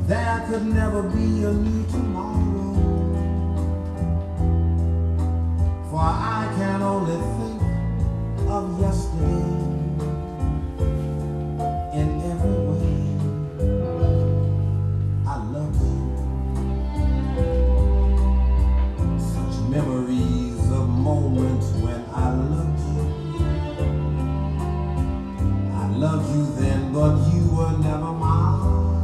there could never be a new tomorrow, for I can only think of yesterday in every way. I love you. Such memories of moments when